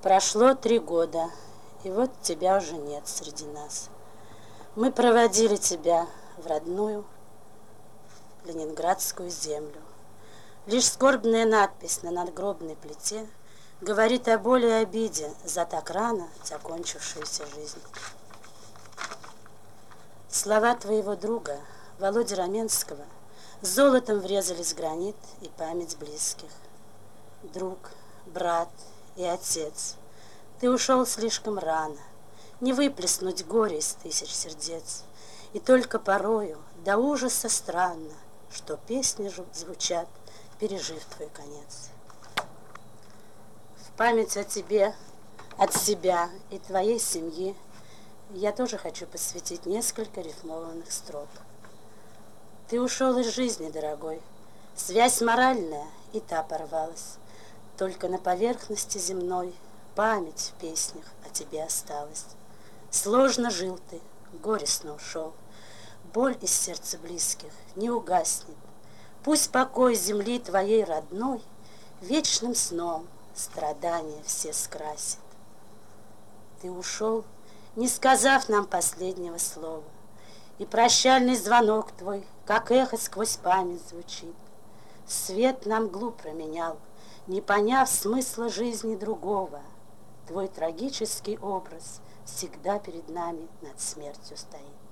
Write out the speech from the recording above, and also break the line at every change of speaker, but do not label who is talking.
Прошло 3 года, и вот тебя уже нет среди нас. Мы проводили тебя в родную ленинградскую землю. Лишь скорбная надпись на надгробной плите говорит о боли и обиде за так рано закончившуюся жизнь. Слова твоего друга Володи Раменского золотом врезались в гранит и память близких. Друг, брат и отец, ты ушел слишком рано, не выплеснуть горе из тысяч сердец. И только порою до ужаса странно, что песни звучат, пережив твой конец. В память о тебе, от себя и твоей семьи я тоже хочу посвятить несколько рифмованных строк. Ты ушел из жизни, дорогой, связь моральная и та порвалась. Только на поверхности земной память в песнях о тебе осталась. Сложно жил ты, горестно ушел, боль из сердца близких не угаснет. Пусть покой земли твоей родной вечным сном страдания все скрасит. Ты ушел, не сказав нам последнего слова, и прощальный звонок твой, как эхо сквозь память звучит. Свет нам глуп променял, не поняв смысла жизни другого. Твой трагический образ всегда перед нами над смертью стоит.